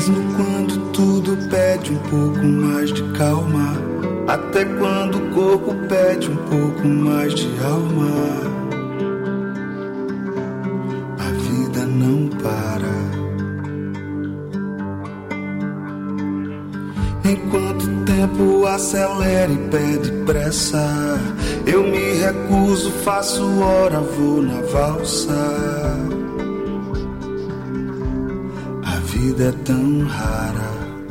Mesmo quando tudo pede um pouco mais de calma, até quando o corpo pede um pouco mais de alma, a vida não para. Enquanto o tempo acelera e pede pressa, eu me recuso, faço hora, vou na valsa. A vida é tão rara.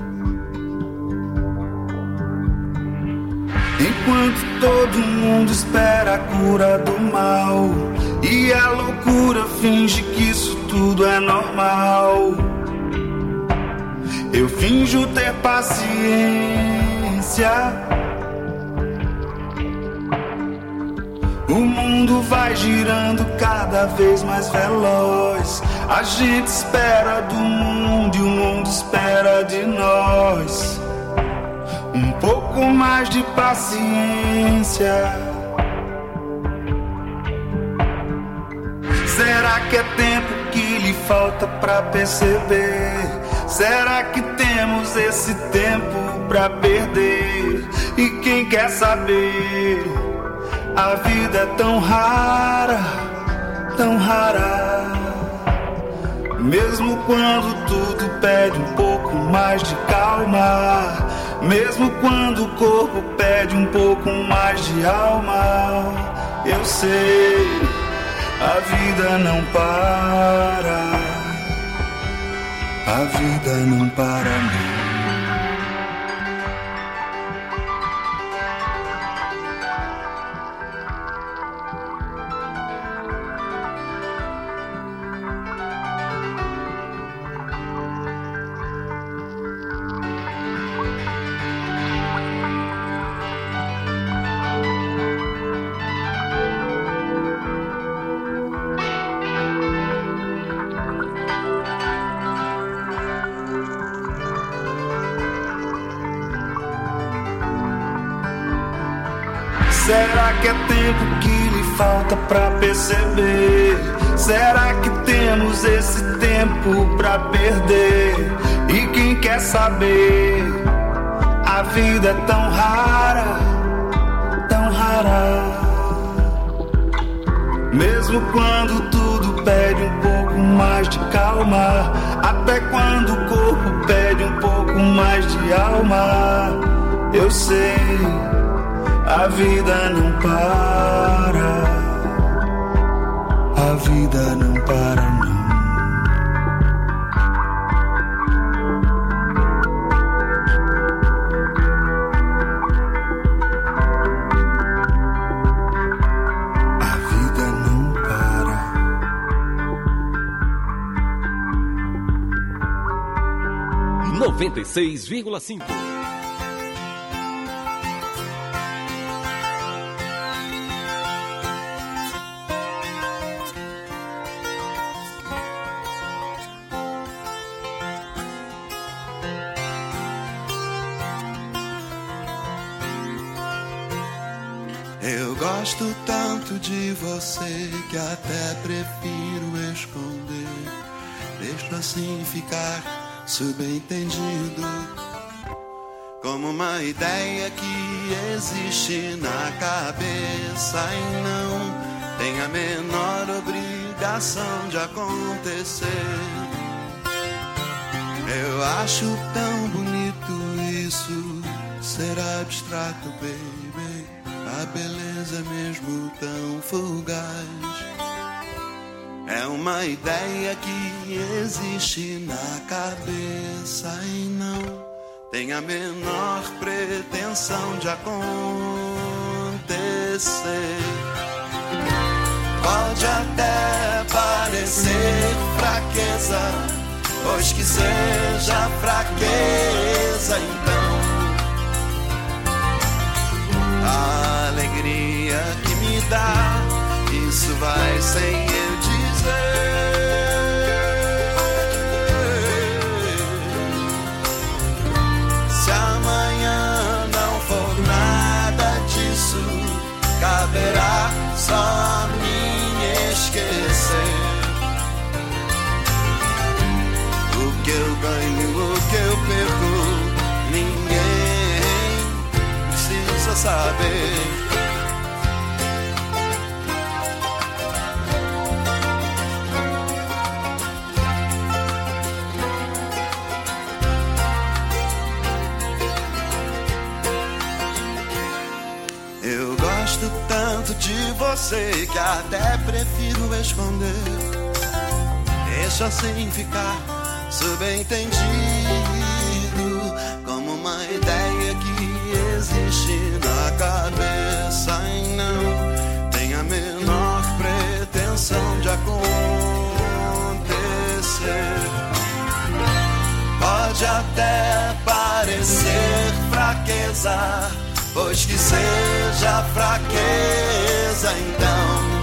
Enquanto todo mundo espera a cura do mal e a loucura finge que isso tudo é normal, eu finjo ter paciência. O mundo vai girando cada vez mais veloz. A gente espera do mundo e o mundo espera de nós. Um pouco mais de paciência. Será que é tempo que lhe falta pra perceber? Será que temos esse tempo pra perder? E quem quer saber? A vida é tão rara, tão rara. Mesmo quando tudo pede um pouco mais de calma, mesmo quando o corpo pede um pouco mais de alma, eu sei, a vida não para. A vida não para, não. Será que é tempo que lhe falta pra perceber? Será que temos esse tempo pra perder? E quem quer saber? A vida é tão rara, tão rara. Mesmo quando tudo pede um pouco mais de calma, até quando o corpo pede um pouco mais de alma, eu sei, a vida não para. A vida não para, não. A vida não para. 96,5. Eu gosto tanto de você que até prefiro esconder. Deixo assim ficar subentendido, como uma ideia que existe na cabeça e não tem a menor obrigação de acontecer. Eu acho tão bonito isso, ser abstrato, baby. A beleza mesmo tão fugaz é uma ideia que existe na cabeça e não tem a menor pretensão de acontecer. Pode até parecer fraqueza, pois que seja fraqueza, então a alegria que me dá, isso vai sem eu dizer. Se amanhã não for nada disso, caberá só a mim esquecer. O que eu ganho, o que saber. Eu gosto tanto de você que até prefiro esconder. Deixa assim ficar subentendido, como uma ideia que existe na cabeça e não tem a menor pretensão de acontecer. Pode até parecer fraqueza, pois que seja fraqueza então.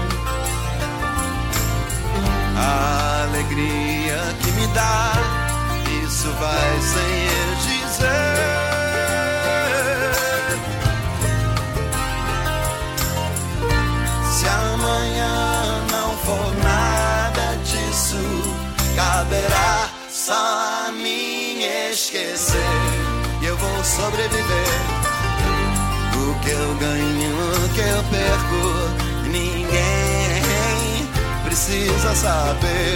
A alegria que me dá, isso vai sem dizer. Se amanhã não for nada disso, caberá só a mim esquecer. E eu vou sobreviver. O que eu ganho, o que eu perco, ninguém precisa saber.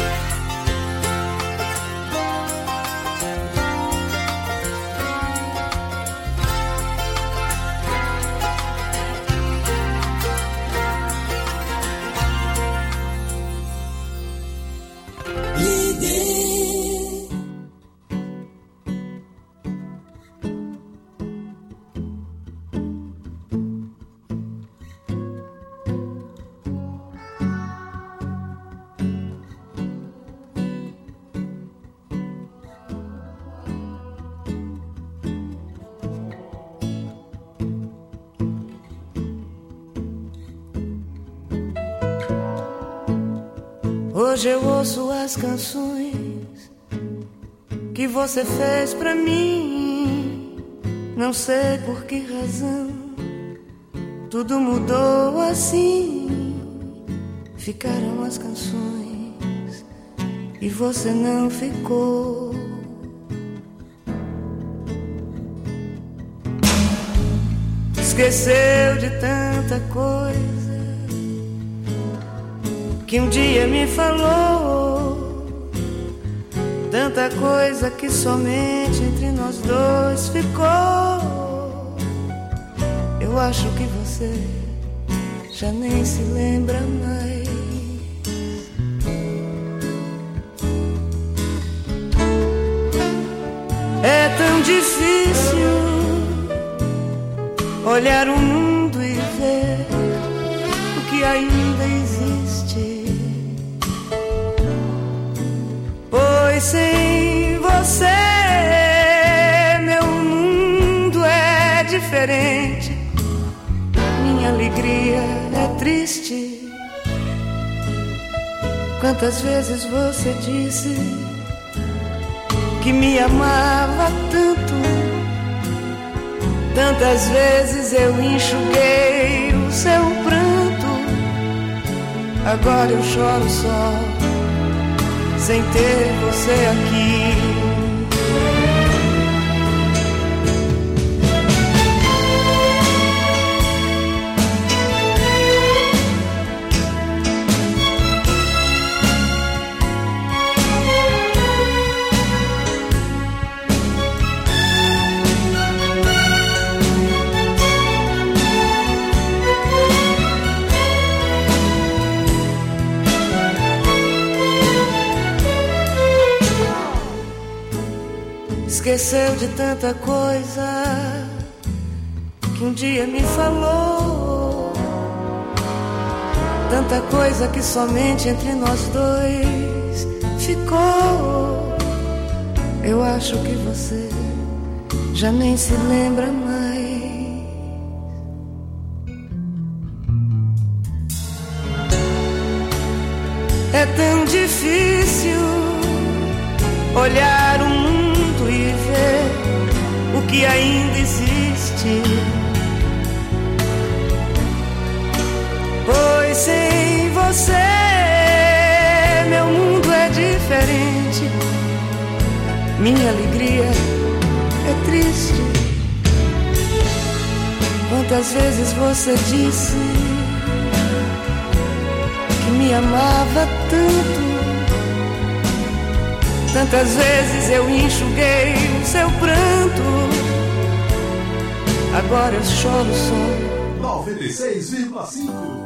Hoje eu ouço as canções que você fez pra mim. Não sei por que razão tudo mudou assim. Ficaram as canções e você não ficou. Esqueceu de tanta coisa que um dia me falou, tanta coisa que somente entre nós dois ficou. Eu acho que você já nem se lembra mais. É tão difícil olhar o mundo e ver o que ainda existe. Pois sem você meu mundo é diferente, minha alegria é triste. Quantas vezes você disse que me amava tanto, tantas vezes eu enxuguei o seu pranto. Agora eu choro só, sem ter você aqui. Esqueceu de tanta coisa que um dia me falou, tanta coisa que somente entre nós dois ficou. Eu acho que você já nem se lembra mais. É tão difícil olhar o mundo e ver o que ainda existe. Pois sem você meu mundo é diferente, minha alegria é triste. Quantas vezes você disse que me amava tanto, tantas vezes eu enxuguei o seu pranto, agora eu choro só. 96,5.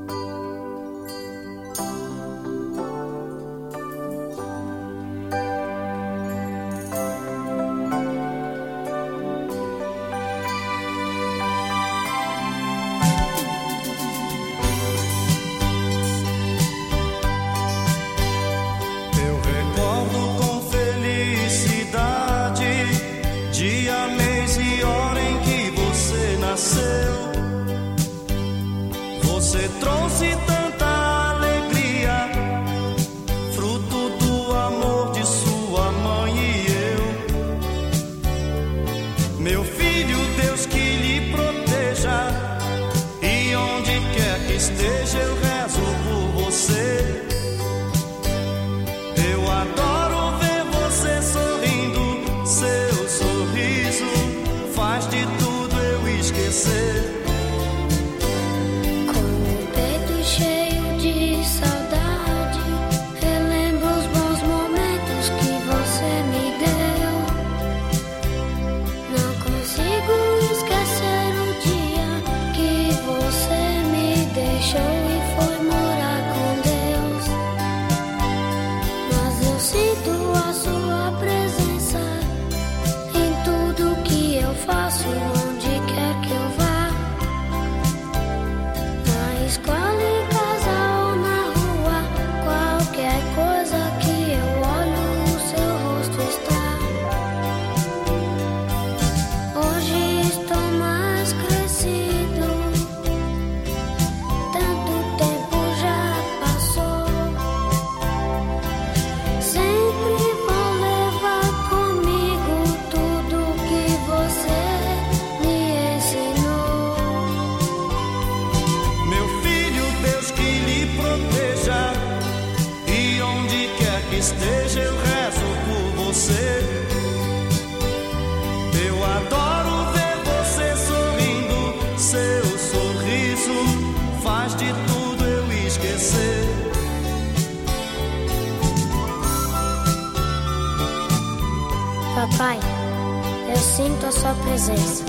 Papai, eu sinto a sua presença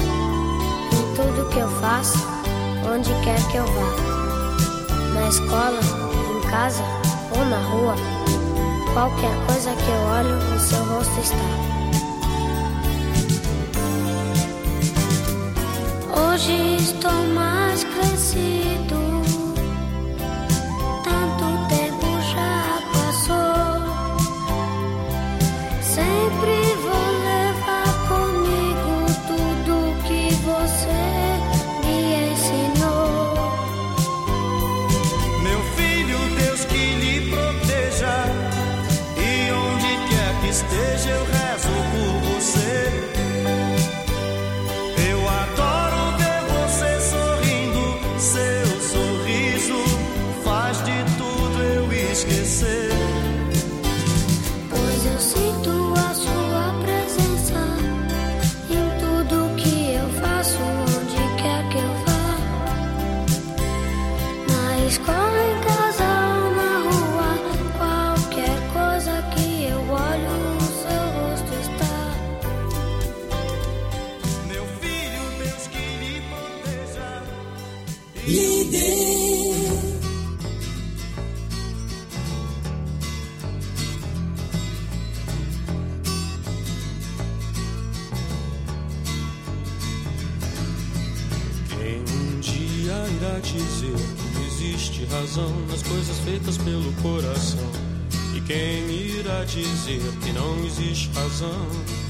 em tudo que eu faço, onde quer que eu vá. Na escola, em casa ou na rua, qualquer coisa que eu olho, o seu rosto está. Hoje estou mais crescido, tanto tempo já passou. Sempre vou levar comigo tudo que você me ensinou. Meu filho, Deus que lhe proteja, e onde quer que esteja eu rezo por você. Eu adoro ver você sorrindo, seu sorriso faz de tudo eu esquecer. Pois eu sinto a sua presença em tudo que eu faço, onde quer que eu vá. Na escola, em casa ou na rua, qualquer coisa que eu olho, o seu rosto está. Meu filho, Deus que lhe proteja. Lhe dê. Quem um dia irá dizer que existe razão nas coisas feitas pelo coração? E quem irá dizer que não existe razão?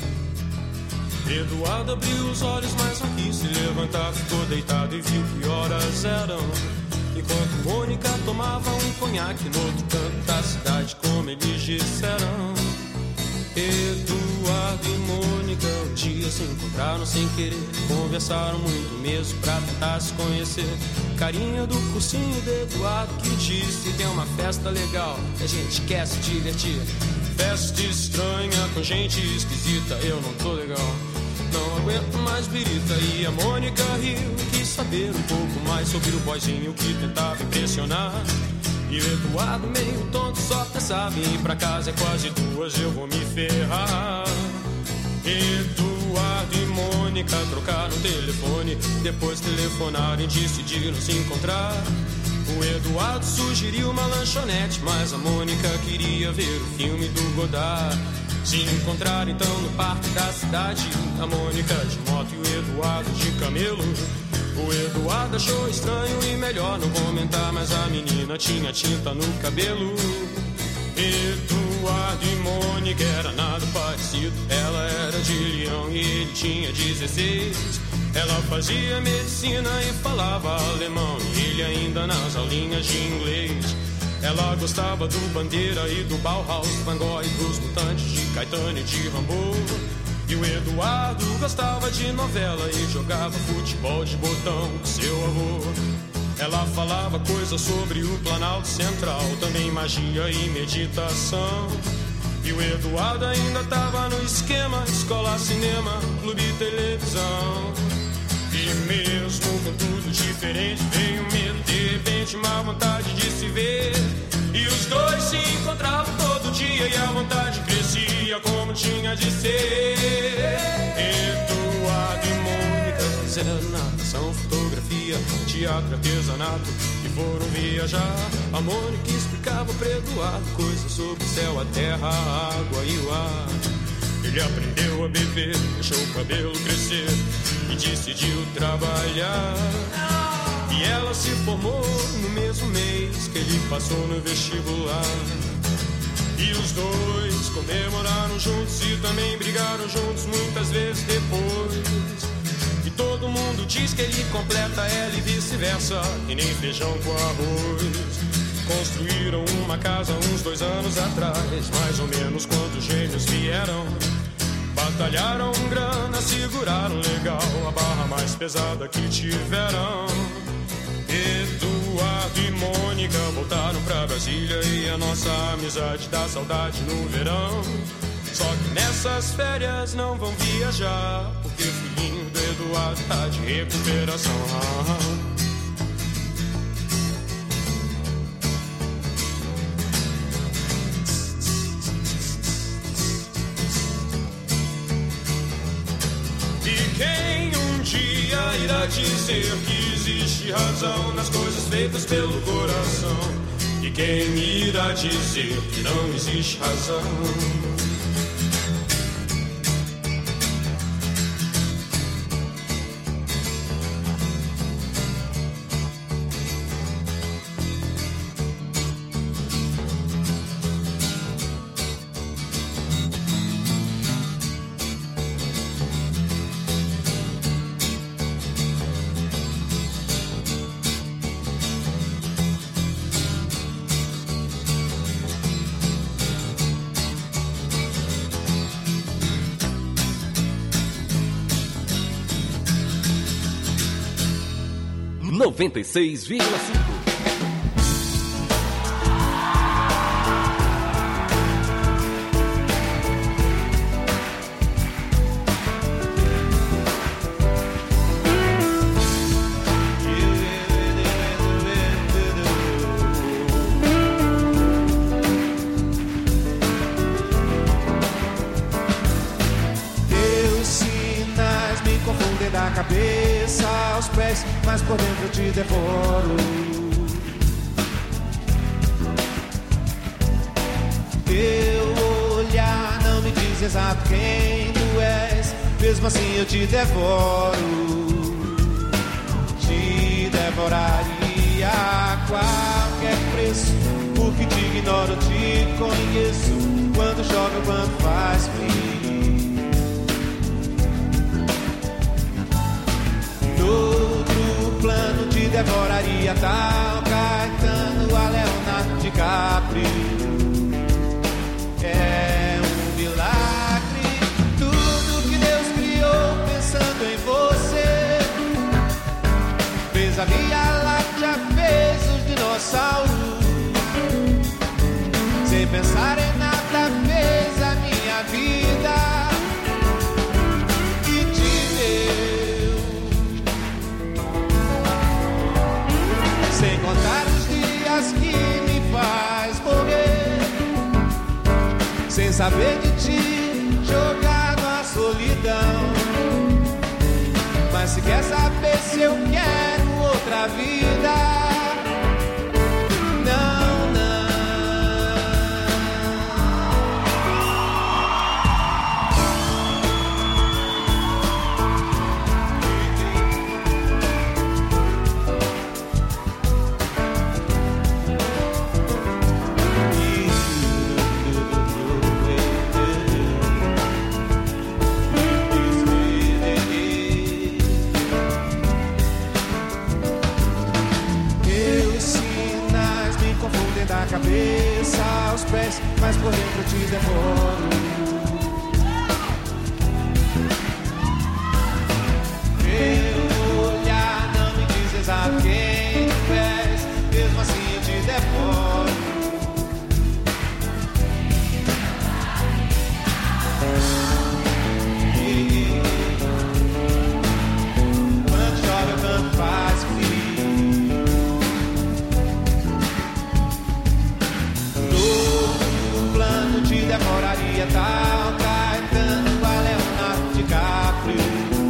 Eduardo abriu os olhos, mas não quis se levantar. Ficou deitado e viu que horas eram. Enquanto Mônica tomava um conhaque no outro canto da cidade, como eles disseram. Eduardo e Mônica um dia se encontraram sem querer. Conversaram muito mesmo pra tentar se conhecer. Carinha do cursinho de Eduardo que disse: tem uma festa legal, a gente quer se divertir. Festa estranha com gente esquisita, eu não tô legal, não aguento mais birita. E a Mônica riu, quis saber um pouco mais sobre o boyzinho que tentava impressionar. E o Eduardo meio tonto só pensava em ir pra casa, é quase 2, eu vou me ferrar. Eduardo e Mônica trocaram telefone, depois telefonaram e decidiram se encontrar. O Eduardo sugeriu uma lanchonete, mas a Mônica queria ver o filme do Godard. Se encontraram então no parque da cidade, a Mônica de moto e o Eduardo de camelo. O Eduardo achou estranho e melhor não comentar, mas a menina tinha tinta no cabelo. Eduardo e Mônica era nada parecido, ela era de Leão e ele tinha 16. Ela fazia medicina e falava alemão, e ele ainda nas aulinhas de inglês. Ela gostava do Bandeira e do Bauhaus, Van Gogh e dos Mutantes, de Caetano e de Rambo. E o Eduardo gostava de novela e jogava futebol de botão com seu avô. Ela falava coisas sobre o Planalto Central, também magia e meditação. E o Eduardo ainda tava no esquema, escola, cinema, clube e televisão. E mesmo com tudo diferente, veio medo, de repente uma vontade de se ver. E os dois se encontravam todo dia e a vontade crescia como tinha de ser. Eduardo e Mônica fizeram natação, fotografia, teatro, artesanato e foram viajar. A Mônica explicava para Eduardo coisas sobre o céu, a terra, a água e o ar. Ele aprendeu a beber, deixou o cabelo crescer e decidiu trabalhar. E ela se formou no mesmo mês que ele passou no vestibular. E os dois comemoraram juntos e também brigaram juntos muitas vezes depois. E todo mundo diz que ele completa ela e vice-versa, que nem feijão com arroz. Construíram uma casa uns 2 anos atrás, mais ou menos quando os gêmeos vieram. Batalharam grana, seguraram legal a barra mais pesada que tiveram. Eduardo e Mônica voltaram pra Brasília e a nossa amizade dá saudade no verão. Só que nessas férias não vão viajar, porque o filhinho do Eduardo tá de recuperação. Quem um dia irá dizer que existe razão nas coisas feitas pelo coração? E quem irá dizer que não existe razão? (96,5) Teus sinais me confundem da cabeça aos pés, mas por dentro eu te devoro. Teu olhar não me diz exato quem tu és, mesmo assim eu te devoro. Te devoraria a qualquer preço, porque te ignoro, te conheço, quando chove ou quando faz frio. Outro plano te devoraria tal Caetano a Leonardo DiCaprio. É um milagre tudo que Deus criou pensando em você. Fez a Via Láctea, fez os dinossauros, sem pensar em nada fez a minha vida. sem saber de ti, jogado à solidão. Mas se quer saber se eu quero outra vida, não, não. Da cabeça aos pés, mas por dentro eu te devoro. Meu olhar não me diz exato quem tu és, mesmo assim eu te devoro. Quando chove eu canto paz frio. Demoraria tal Caetano, Leonardo DiCaprio.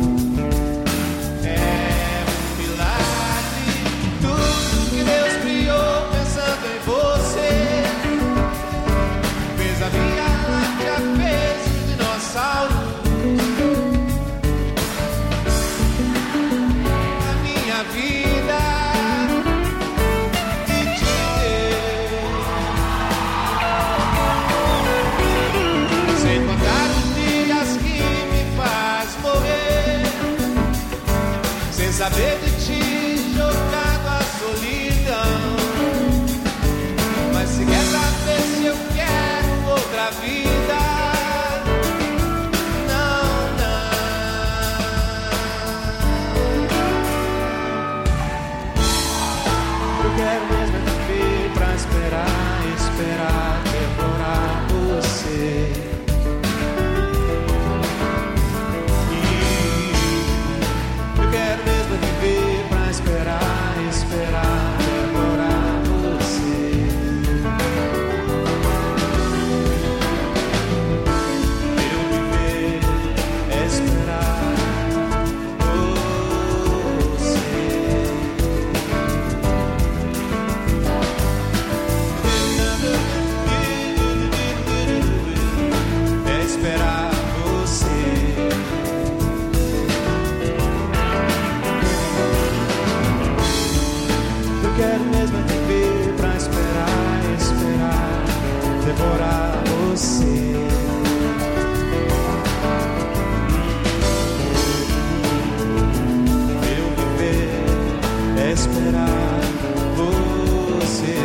É um milagre tudo que Deus criou pensando em você. Fez a Via Láctea, fez os dinossauros. A minha vida saber de ti, jogado à solidão. Mas se quer saber se eu quero outra vida, não, não. Eu quero mesmo viver pra esperar, esperar, devorar você. Viver pra esperar, esperar, devorar você. Meu viver é esperar você. É esperar você. Quero mesmo viver pra esperar, esperar, devorar você. Meu viver é esperar você.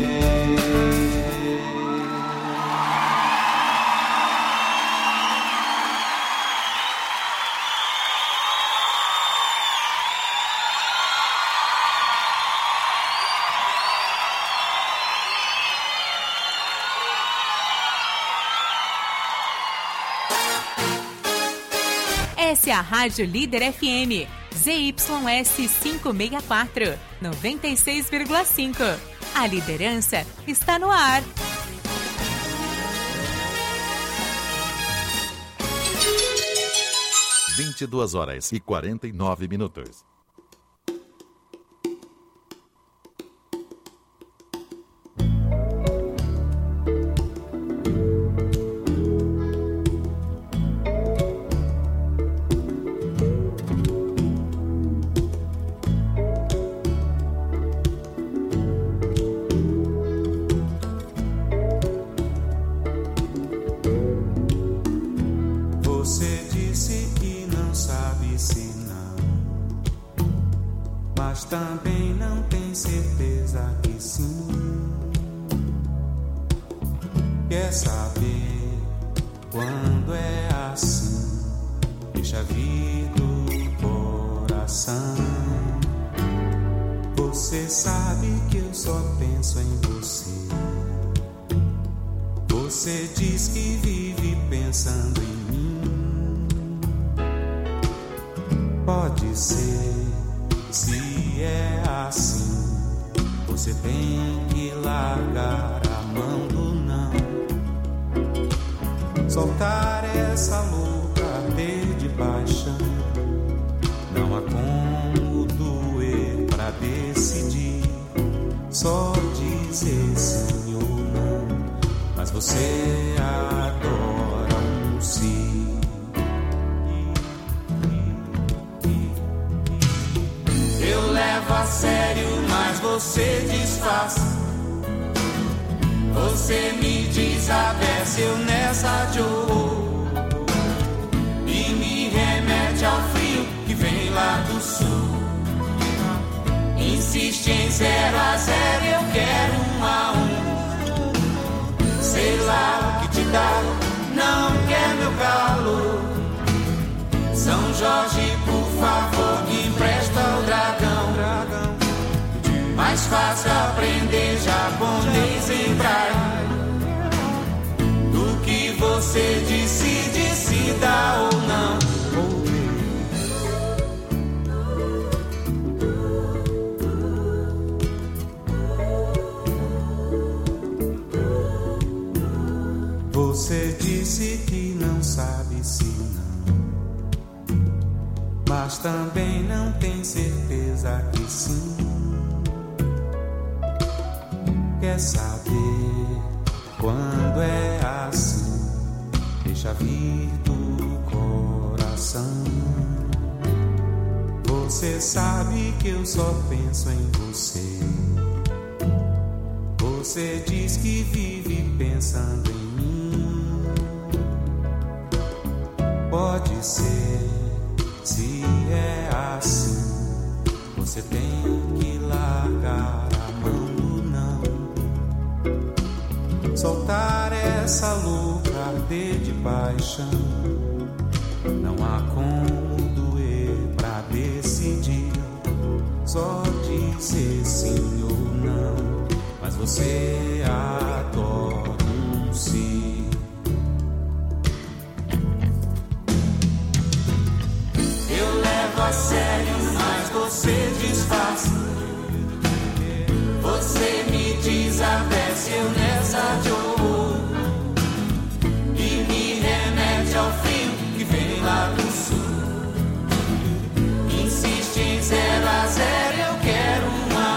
Essa é a Rádio Líder FM, ZYS 564, 96,5. A liderança está no ar. Às 22h49. Também não tem certeza que sim. Quer saber quando é assim? Deixa vir do coração. Você sabe que eu só penso em você. Você diz que vive pensando em mim. Pode ser. Se é assim, você tem que largar a mão do não. soltar essa louca arder de paixão. Não há como doer pra decidir, só dizer sim ou não, mas você adora um sim. Eu levo a sério, mas você disfarça. Você me desabece, eu nessa Joe, e me remete ao frio que vem lá do sul. Insiste em 0-0, eu quero 1-1. Sei lá o que te dá, não quer meu calor. São Jorge, por favor, me empresta o dragão. Mais fácil aprender japonês em praia do que você decide se dá ou não. Você disse que não sabe se não, mas também não tem certeza que sim. Quer saber quando é assim? Deixa vir do coração. Você sabe que eu só penso em você. Você diz que vive pensando em mim. Pode ser, se é assim, você tem que largar a mão do não. Soltar essa louca arder de paixão. Não há como doer pra decidir, só dizer sim ou não, mas você adora um sim. Eu levo a sério, mas você disfarça. Você me desabece, eu nessa Joe, e me remete ao frio que vem lá do sul. Insiste em 0-0, eu quero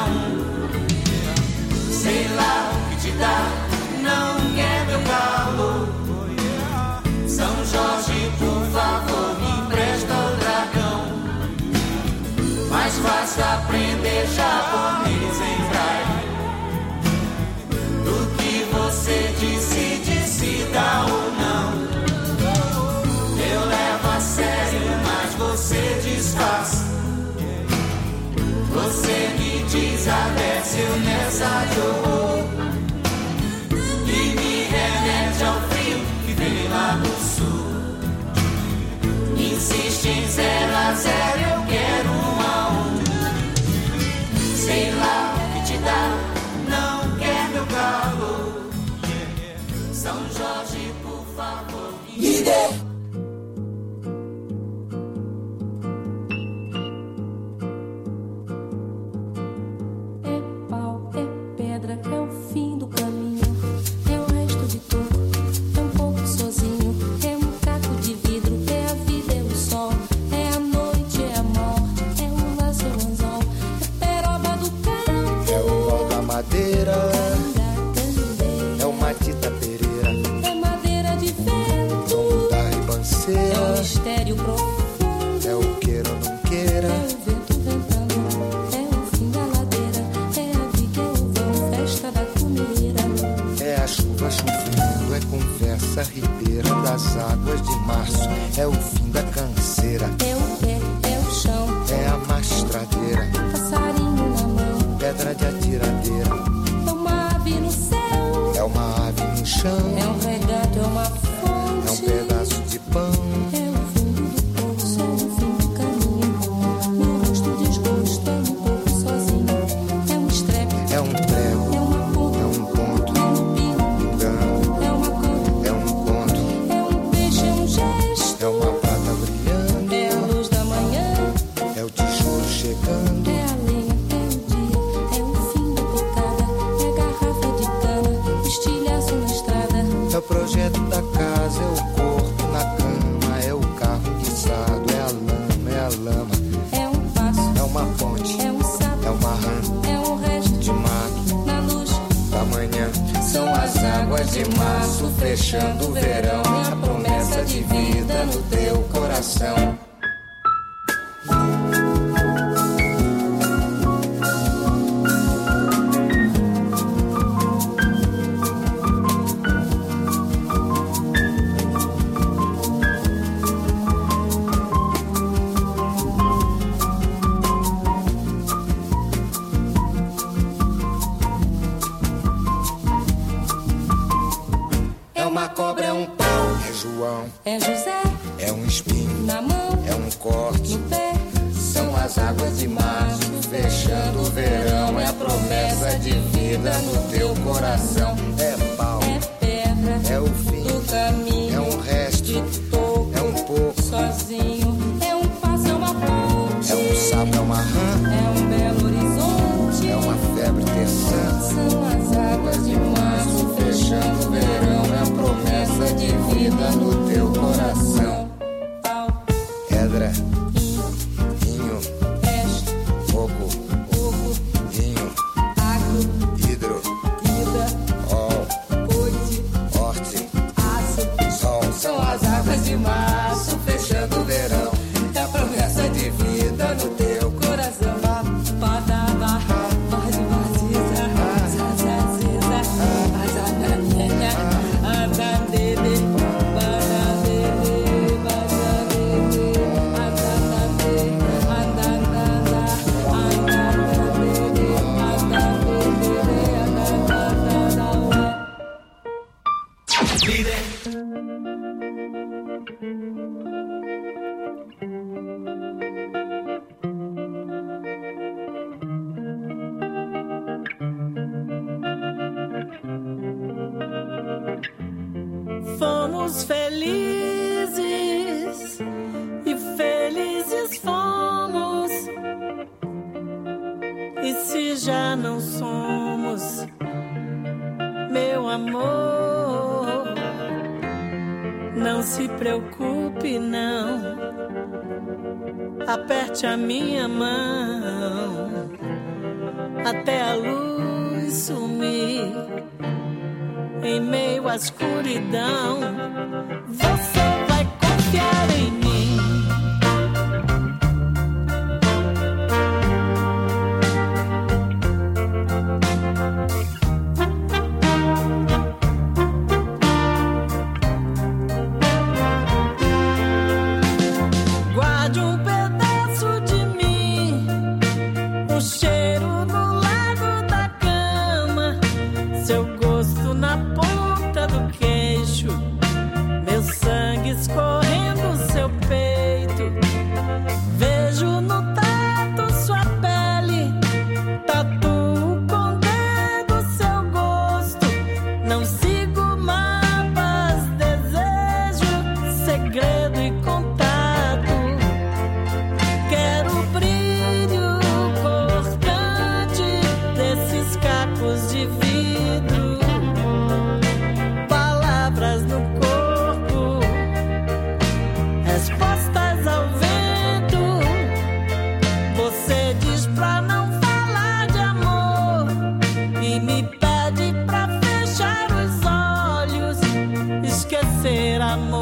1-1. Sei lá o que te dá, não quer meu calor. São Jorge, por favor, me empresta o dragão. Mais fácil aprender japonês em praia do que você decide se dá ou não. Eu levo a sério, mas você disfarça. Você me desabece, eu nessa Joe, e me remete ao frio que vem lá do sul. Insiste em 0-0, eu quero 1-1. Sei lá o que te dá, não quer meu calor. São Jorge, por favor, líder. É uma Tita Pereira, é madeira de vento, da ribanceira, é um mistério profundo, é o queira ou não queira, é o vento ventando, é o fim da ladeira, é a viga, é o vão, festa da comeira, é a chuva chovendo, é conversa ribeira das águas de março, é o fim da canseira, é o pé, é o chão, é a mastradeira, passarinho na mão, pedra de atiradeira, é uma ave no céu, é uma ave no chão, é um regato, é uma fonte, é um pedaço de pão, é o fundo do poço, é o fim do caminho, meu rosto desgosto, é um pouco sozinho, é um estrepe, é um prego, é uma ponta, é um ponto, é um pino, um ganho, é uma conta, é um conto, é um peixe, é um gesto, é uma prata brilhando, é a luz da manhã, é o tijolo chegando, é a lenha, é o dia, é o fim da bocada, é a garrafa de cana, estilhaço na estrada, é da casa, é o corpo na cama, é o carro guisado, é a lama, é um passo, é uma ponte, é um sapo, é uma rã, é um resto de mato na luz da manhã. São as águas de março fechando o verão, é a promessa de vida no teu coração. Cobra é um pau, é João, é José, é um espinho na mão, é um corte no pé. São as águas de março fechando o verão, é a promessa de vida no teu coração. É pau, é pedra, é o fim do caminho, é um resto, de toco, é um pouco sozinho, é um passo, é uma ponte, é um sapo, é uma rã, é um belo horizonte, é uma febre terçã. São as águas de março fechando o verão, é a promessa de vida no teu coração. Pau, pedra, vinho, peste, fogo, ovo, vinho, agro, hidro, ida, ol, oite, horte, aço, sol. São as águas de março fechando o verão, é a promessa de vida no teu coração. Padava, pode vaziza, zazaziza, azananha, andadele, badadele, badadele, andadele, andadada, andadele, andadele, andadada. Líder. Fomos felizes e felizes fomos. E se já não somos, meu amor, não se preocupe, não. Aperte a minha mão até a luz sumir. Em meio à escuridão, você vai confiar em mim. Guarde um pedaço de mim, o cheiro no lago da cama, seu gosto na ponta do queixo, meu sangue escorrendo seu peito. Vejo no tato sua pele, tatuo com dedo seu gosto. Não sigo mapas, desejo segredo e contato. Quero o brilho cortante desses cacos de vidro, palavras no corpo, respostas ao vento. Você diz pra não falar de amor e me pede pra fechar os olhos, esquecer amor.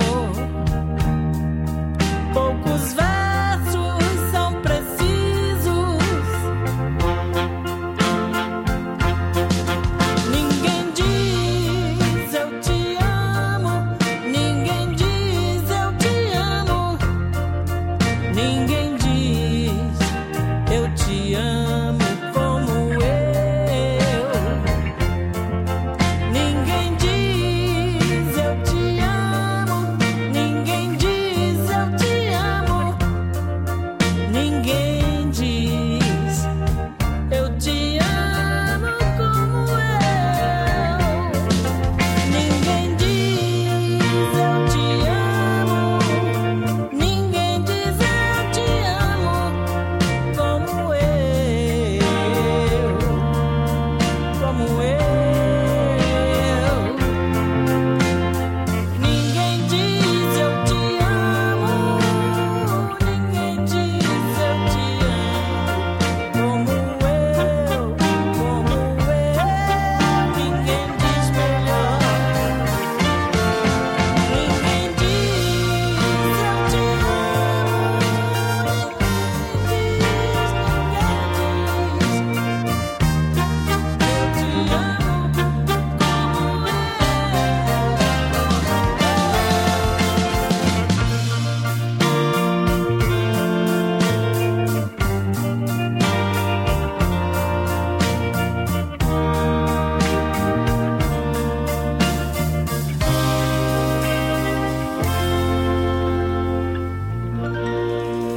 Poucos versos são precisos. Ninguém diz eu te amo, ninguém diz eu te amo, ninguém diz eu te amo como eu. Ninguém diz eu te amo, ninguém diz eu te amo,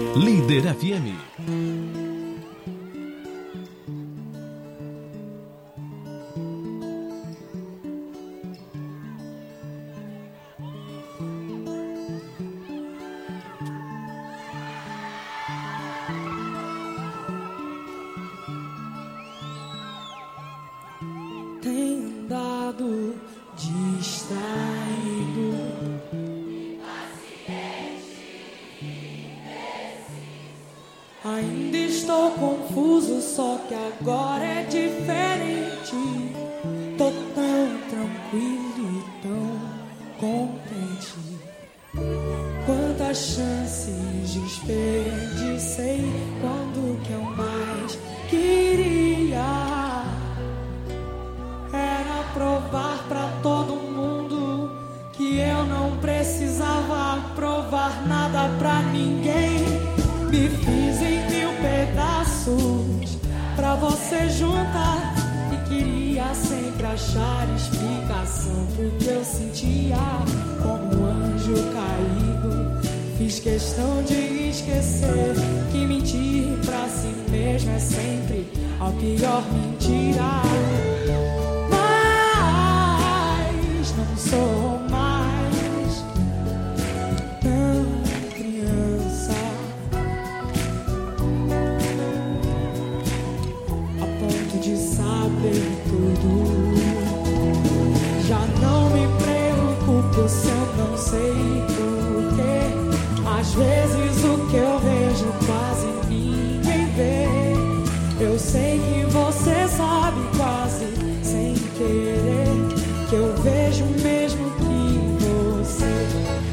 Líder FM. Tem andado distraído, ainda estou confuso, só que agora é diferente. Tô tão tranquilo e tão contente. Quantas chances desperdicei quando o que eu mais queria era provar pra todo mundo que eu não precisava provar nada pra ninguém. Me fiz em 1000 pedaços pra você juntar e queria sempre achar explicação pro que eu sentia como um anjo caído. Fiz questão de esquecer que mentir pra si mesmo é sempre a pior mentira. Mas não sou mais tão criança a ponto de saber tudo. Já não me preocupo se eu não sei porquê. Às vezes o que eu vejo quase ninguém vê. Eu sei que você sabe quase sem querer que eu vejo mesmo que você.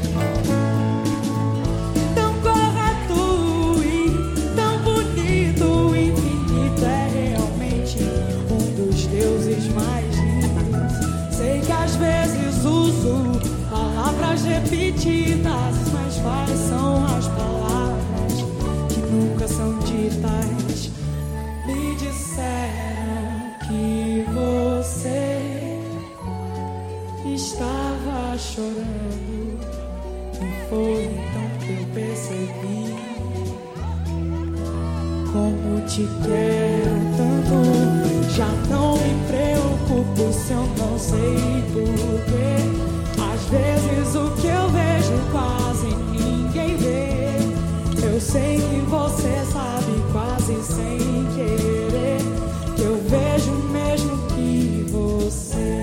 Tão correto e tão bonito, infinito é realmente um dos deuses mais lindos. Sei que às vezes uso palavras repetidas, mas quais são as palavras que nunca são ditas? Me disseram que você estava chorando e foi então que eu percebi como te quero tanto. Já não me preocupo se eu não sei porquê. Às vezes o que eu vejo quase ninguém vê. Eu sei que você sabe quase sem querer que eu vejo mesmo que você.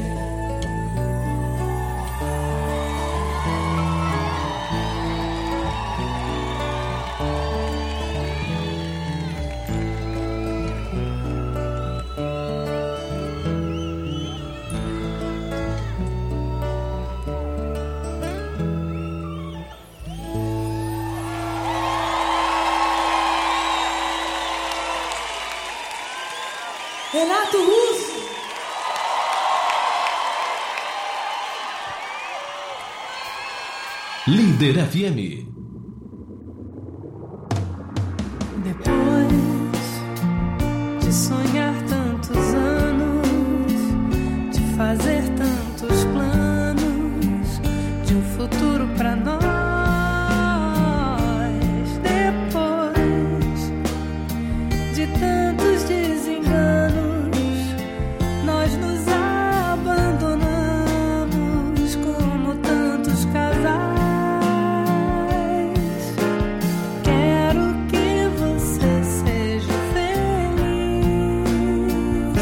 Renato Russo. Líder FM. Depois de sonhar tantos anos, de fazer tantos planos, de um futuro pra nós, depois de tantos desenganos, nós nos abandonamos como tantos casais. Quero que você seja feliz.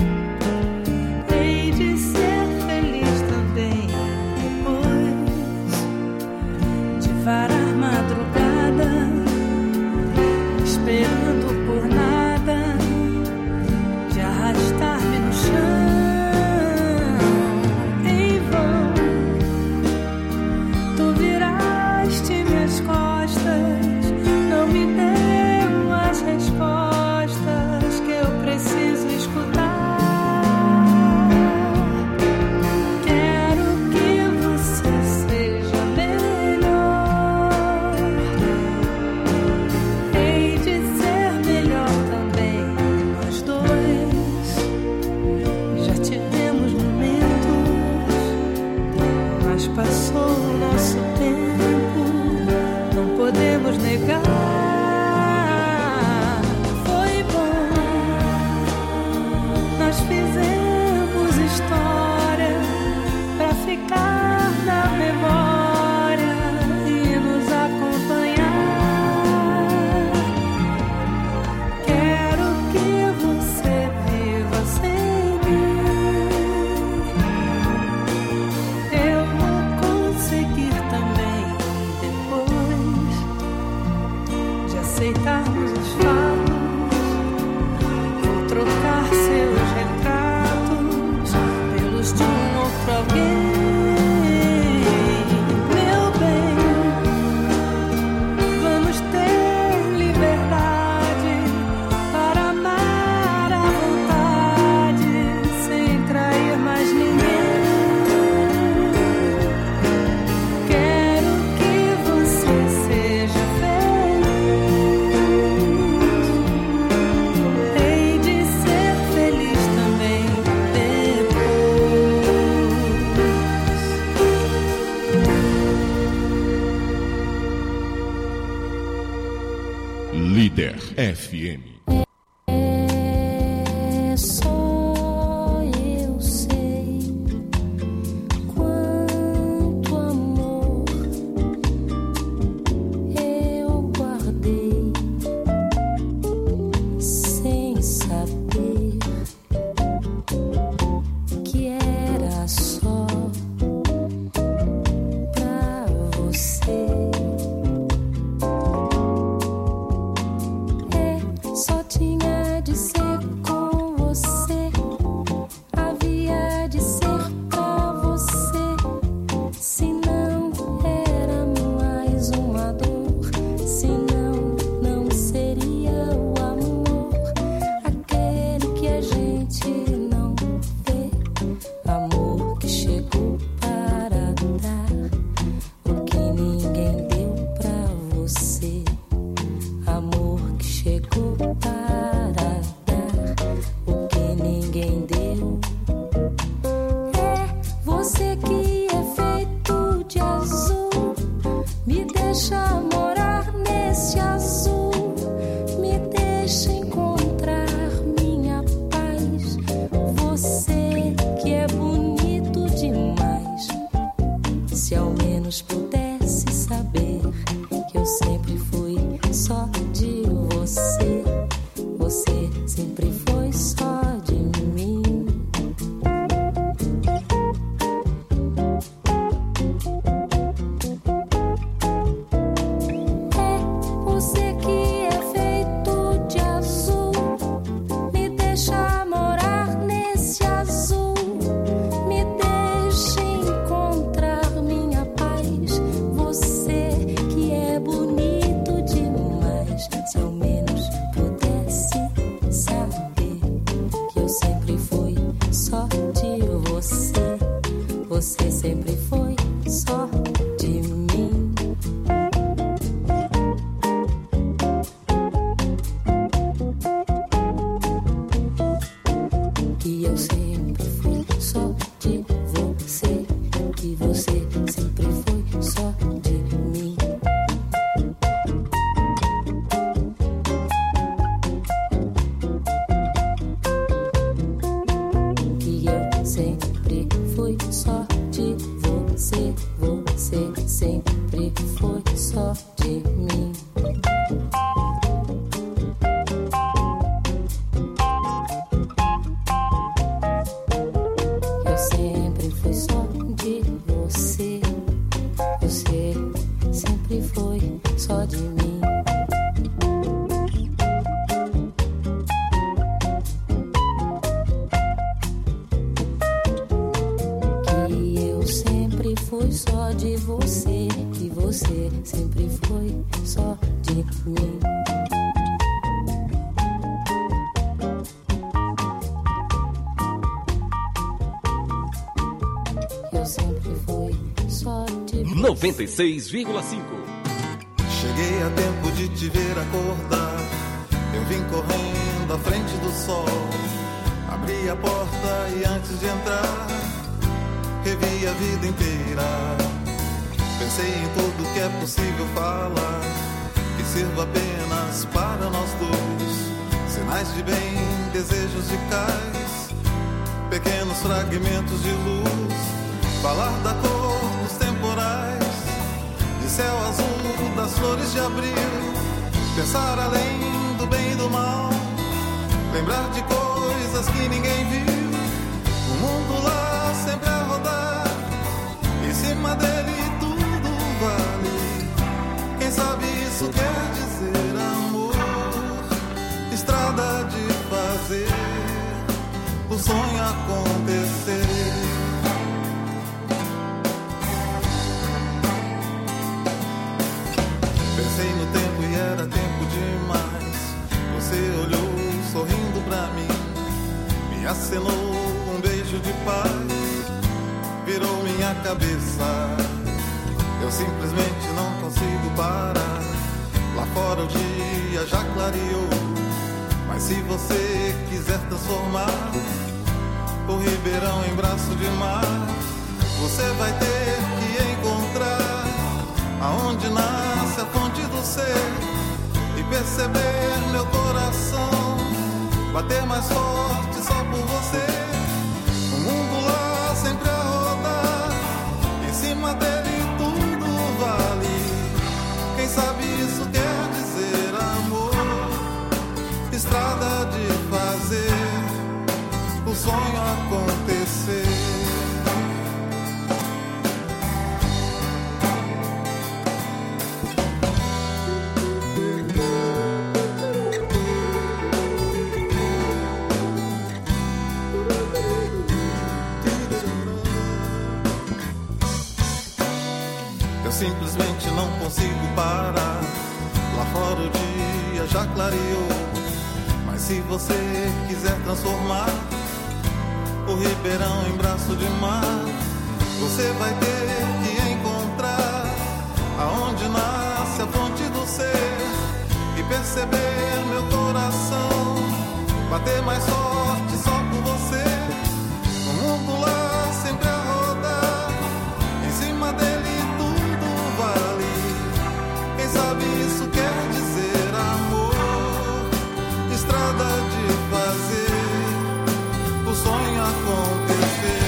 Hei de ser feliz também depois de varar madrugada, esperando por nada, de arrastar-me no chão em vão. Tu viraste minhas costas, não me deu as respostas que eu preciso escutar. Quero que você seja melhor. Hei de ser melhor também, nós dois. Já tivemos momentos, mas passou o nosso tempo, não podemos negar. Líder FM. Só eu sei quanto amor eu guardei sem saber que era só pra você. Só tinha de ser com você, havia de ser pra você. Se não era mais uma dor, se não, não seria o amor, aquele que a gente não vê. Amor que chegou para dar o que ninguém deu pra você. Amor que chegou para dar o que ninguém deu. É você que é feito de azul, me deixa morar nesse azul, me deixa encontrar minha paz. Você que é bonito demais. Se ao menos pudesse saber que eu sempre fui só de você, você sempre foi só de mim. É você que é feito de azul, me deixa morar nesse azul, me deixa encontrar minha paz. Você que é bonito demais. Se ao menos pudesse saber que eu sempre fui só de você, você sempre foi só de mim. Que eu sempre fui só de você, que você sempre foi só de mim. Que eu sempre fui só de você, você sempre foi só de mim. Eu sempre fui só de você, você sempre foi só de mim. Que eu sempre fui só de você, que você sempre foi só de mim. Eu sempre fui só de 96,5. Cheguei a tempo de te ver acordar. Eu vim correndo à frente do sol. Abri a porta e antes de entrar, revi a vida inteira. Pensei em tudo que é possível falar, que sirva apenas para nós dois. Sinais de bem, desejos de cais, pequenos fragmentos de luz. Falar da cor dos temporais, de céu azul, das flores de abril. Pensar além do bem e do mal, lembrar de coisas que ninguém viu. O mundo lá sempre a rodar, em cima dele tudo vale. Quem sabe isso quer dizer amor, estrada de fazer o sonho acontecer. Pensei no tempo e era tempo demais. Você olhou sorrindo pra mim, me acenou um beijo de paz, virou minha cabeça. Eu simplesmente não consigo parar. Lá fora o dia já clareou, mas se você quiser transformar o ribeirão em braço de mar, você vai ter que encontrar aonde nasce a fonte do ser e perceber meu coração bater mais forte só por você. O mundo lá sempre a rodar, em cima dele tudo vale. Quem sabe isso quer dizer amor, estrada de fazer o sonho acontecer. Simplesmente não consigo parar. Lá fora o dia já clareou, mas se você quiser transformar o Ribeirão em braço de mar, você vai ter que encontrar aonde nasce a fonte do ser e perceber meu coração bater mais forte só por você. O mundo lá sempre a rodar, em cima dele sabe isso quer dizer amor, estrada de fazer o sonho acontecer.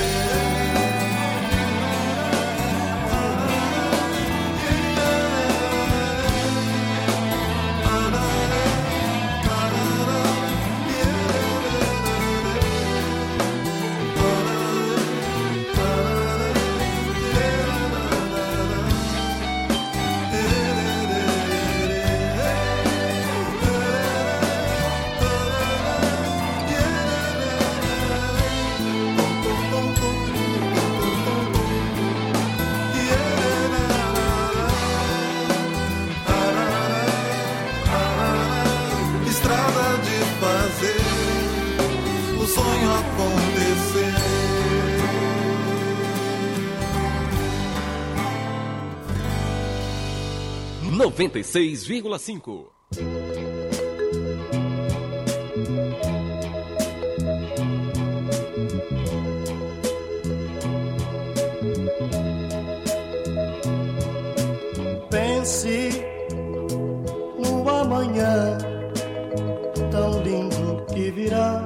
O sonho acontecer. 96,5. Pense no amanhã tão lindo que virá.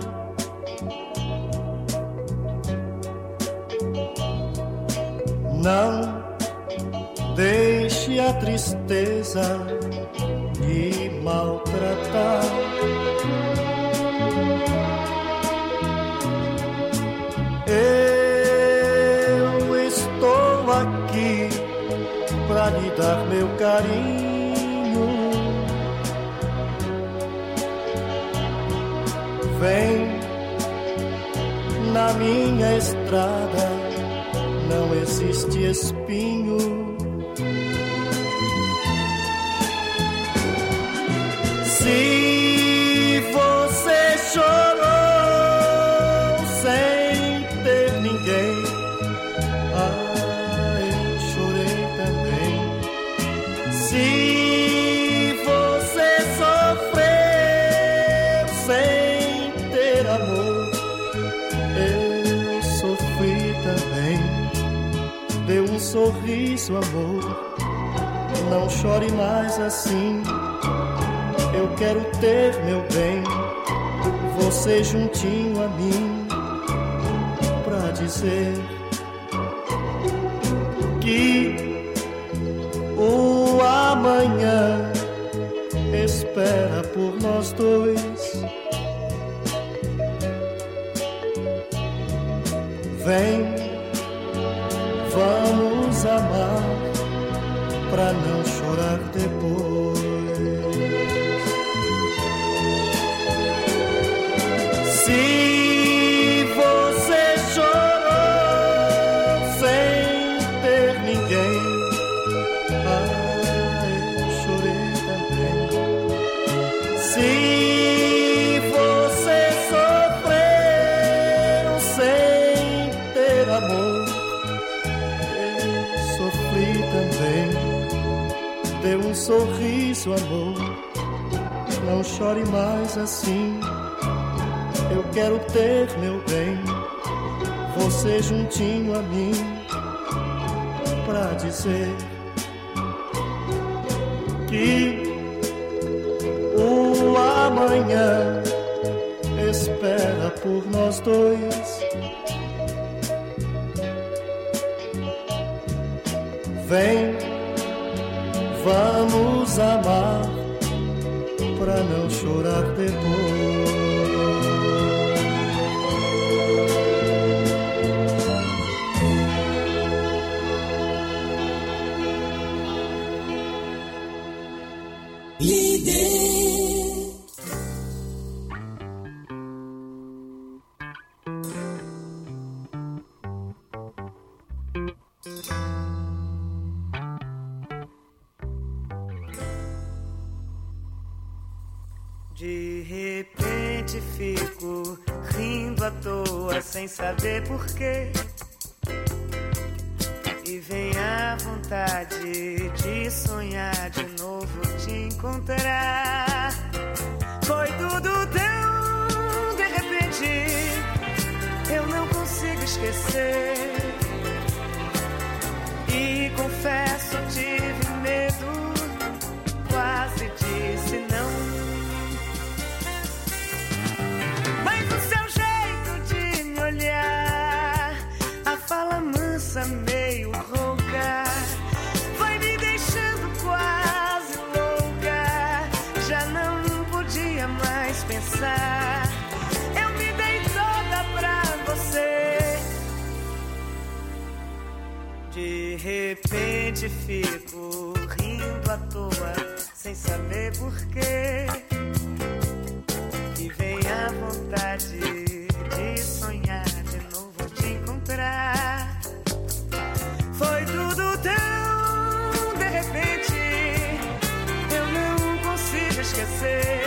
Não deixe a tristeza lhe maltratar. Eu estou aqui pra lhe dar meu carinho. Vem na minha estrada, não existe espinho. Se você chorou sem ter ninguém, eu chorei também. Se você sofreu sem ter amor, eu sofri também. Dê um sorriso, amor, não chore mais assim. Eu quero ter, meu bem, você juntinho a mim, pra dizer que o amanhã espera por nós dois. Vem, vamos amar, pra não chorar depois. Se você chorou sem ter ninguém, eu chorei também. Se você sofreu sem ter amor, eu sofri também. Dê um sorriso, amor, não chore mais assim. Eu quero ter, meu bem, você juntinho a mim, pra dizer que amanhã espera por nós dois. Vem, vamos amar pra não chorar depois. De repente fico rindo à toa sem saber porquê. E vem a vontade de sonhar de novo te encontrar. Foi tudo tão de repente, eu não consigo esquecer. E confesso, tive medo, quase disse não. Mas o seu jeito de me olhar, a fala mansa meio rouca, foi me deixando quase louca. Já não podia mais pensar, eu me dei toda pra você. De repente fico rindo à toa, sem saber porquê. E vem a vontade de sonhar de novo te encontrar. Foi tudo tão de repente, eu não consigo esquecer.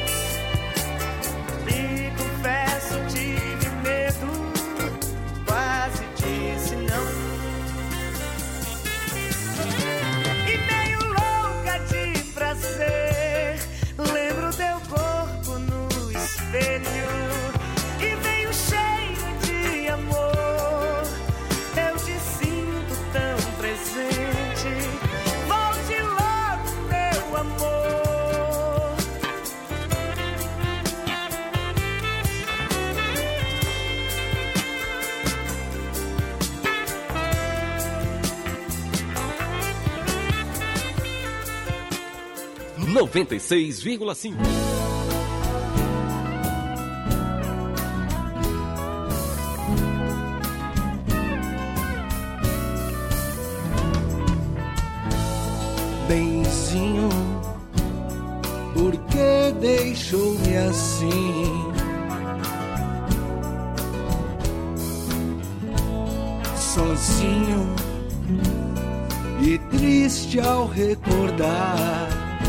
E confesso, tive medo, quase disse não. E meio louca de prazer, lembro teu corpo no espelho e veio cheio de amor. Eu te sinto tão presente, volte logo, meu amor. Noventa e 96,5. Benzinho, por que deixou-me assim? Sozinho e triste ao recordar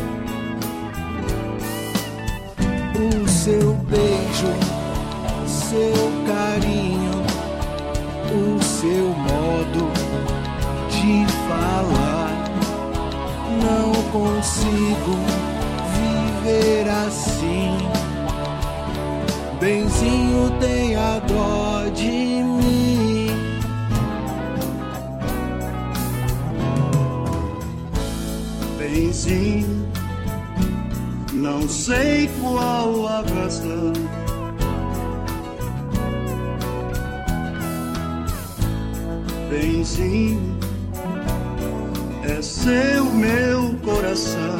o seu beijo, seu carinho, o seu modo de falar. Não consigo viver assim. Benzinho, tenha dó de mim. Benzinho, não sei qual a razão, benzinho, é seu meu coração.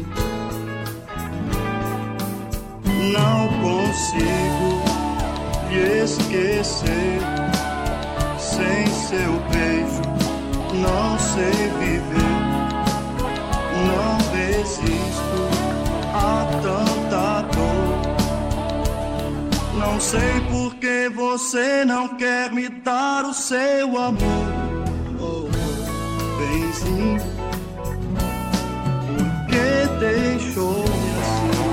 Não consigo te esquecer, sem seu beijo não sei viver. Não desisto, há tanta dor. Não sei por que você não quer me dar o seu amor. Oh, benzinho, por que deixou-me assim?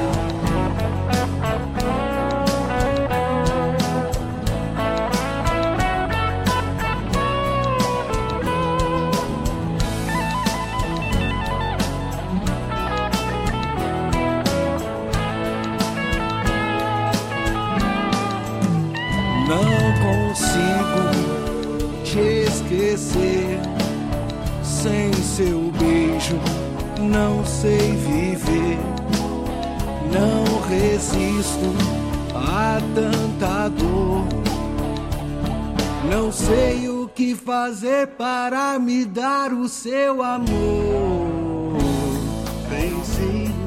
Não consigo te esquecer, sem seu beijo não sei viver. Não resisto a tanta dor. Não sei o que fazer para me dar o seu amor. Benzinho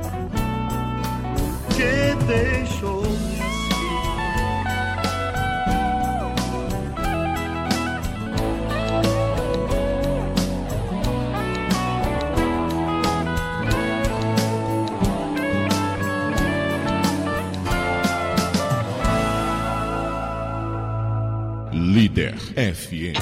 que deixou-me assim. Líder FM.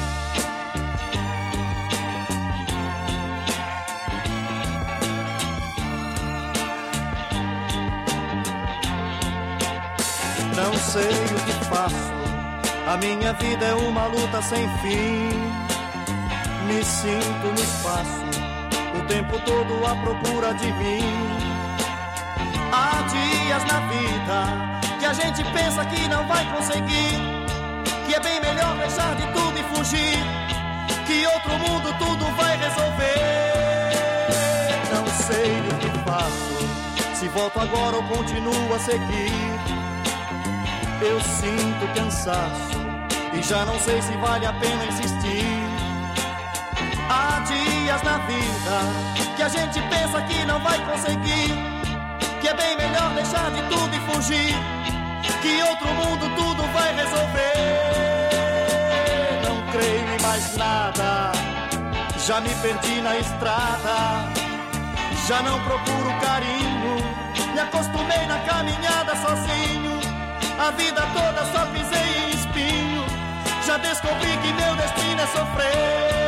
Não sei o que faço, a minha vida é uma luta sem fim. Me sinto no espaço, o tempo todo à procura de mim. Há dias na vida que a gente pensa que não vai conseguir, que é bem melhor deixar de tudo e fugir, que outro mundo tudo vai resolver. Não sei o que faço, se volto agora ou continuo a seguir. Eu sinto cansaço e já não sei se vale a pena insistir. Há dias na vida que a gente pensa que não vai conseguir, que é bem melhor deixar de tudo e fugir, que outro mundo tudo vai resolver. Não creio em mais nada, já me perdi na estrada, já não procuro carinho, me acostumei na caminhada sozinho. A vida toda só pisei em espinho, já descobri que meu destino é sofrer.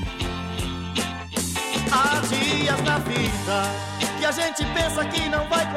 Há dias na vida que a gente pensa que não vai